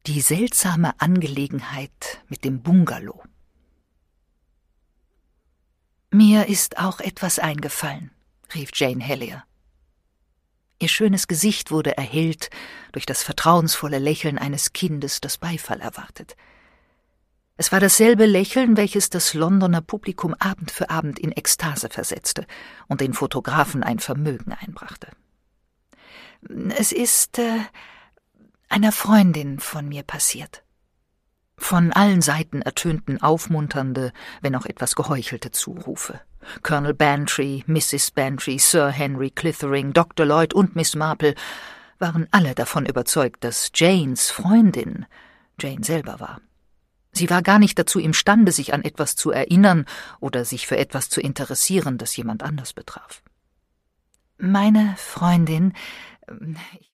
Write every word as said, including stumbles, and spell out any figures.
Die seltsame Angelegenheit mit dem Bungalow. »Mir ist auch etwas eingefallen«, rief Jane Hellier. Ihr schönes Gesicht wurde erhellt durch das vertrauensvolle Lächeln eines Kindes, das Beifall erwartet. Es war dasselbe Lächeln, welches das Londoner Publikum Abend für Abend in Ekstase versetzte und den Fotografen ein Vermögen einbrachte. »Es ist äh, einer Freundin von mir passiert.« Von allen Seiten ertönten aufmunternde, wenn auch etwas geheuchelte Zurufe. Colonel Bantry, Misses Bantry, Sir Henry Clithering, Doktor Lloyd und Miss Marple waren alle davon überzeugt, dass Janes Freundin Jane selber war. Sie war gar nicht dazu imstande, sich an etwas zu erinnern oder sich für etwas zu interessieren, das jemand anders betraf. »Meine Freundin